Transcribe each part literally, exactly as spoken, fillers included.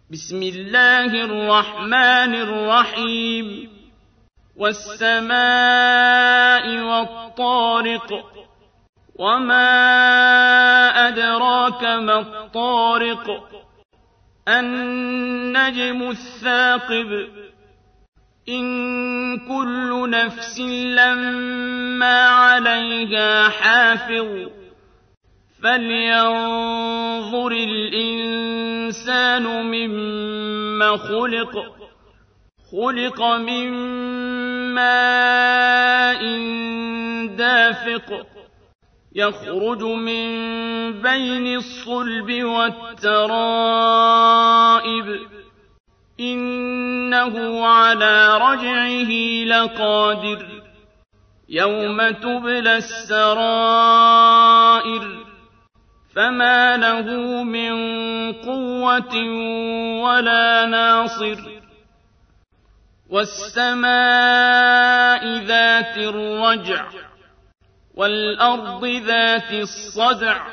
بسم الله الرحمن الرحيم والسماء والطارق وما أدراك ما الطارق النجم الثاقب إن كل نفس لما عليها حافظ فلينظر الإنسان مما خلق خلق من ماء دافق يخرج من بين الصلب والترائب إنه على رجعه لقادر يوم تبلى السرائر فما له من قوة ولا ناصر والسماء ذات الرجع والأرض ذات الصدع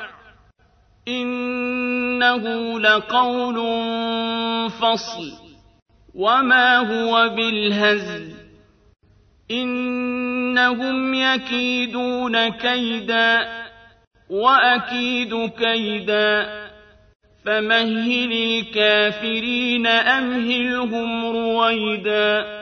إنه لقول فصل وما هو بالهزل إنهم يكيدون كيدا وأكيد كيدا فمهل الكافرين أمهلهم رويدا